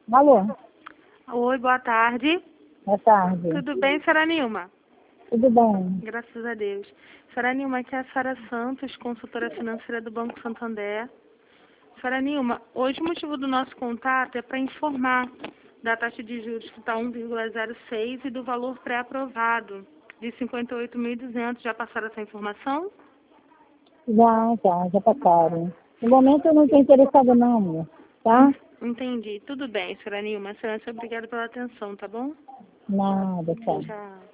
Alô, Oi, boa tarde. boa tarde. Tudo bem, senhora Nilma? Tudo bem? Graças a Deus. Senhora Nilma, aqui é a Sara Santos, consultora financeira do Banco Santander. Senhora Nilma, hoje o motivo do nosso contato é para informar da taxa de juros que está 1,06 e do valor pré-aprovado de 58.200. Já passaram essa informação? Já passaram. No momento eu não estou interessada não, amor, tá? Entendi. Tudo bem, senhora Nilma. Senhora, obrigada pela atenção, tá bom? Nada, tá. Tchau.